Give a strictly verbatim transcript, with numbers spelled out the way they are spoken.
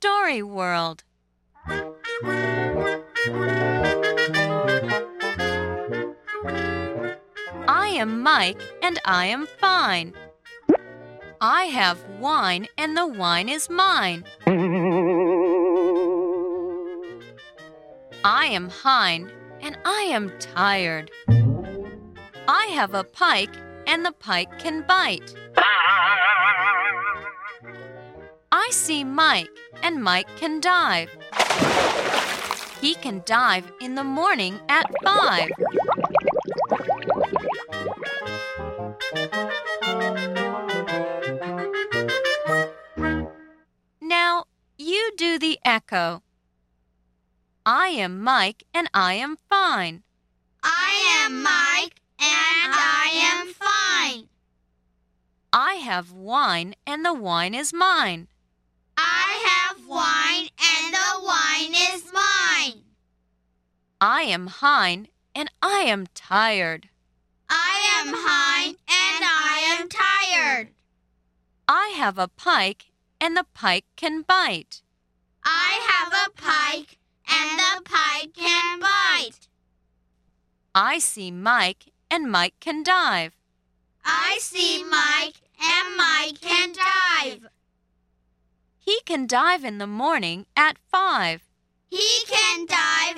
Story World. I am Mike and I am fine. I have wine and the wine is mine. I am Hein and I am tired. I have a pike and the pike can bite. I see Mike and Mike can dive. He can dive in the morning at five. Now you do the echo. I am Mike and I am fine. I am Mike and I am fine. I have wine and the wine is mine. I have wine and the wine is mine. I am Hein and I am tired. I am Hein and I am tired. I have a pike and the pike can bite. I have a pike and the pike can bite. I see Mike and Mike can dive. I see Mike and Mike can dive. He can dive in the morning at five. He can dive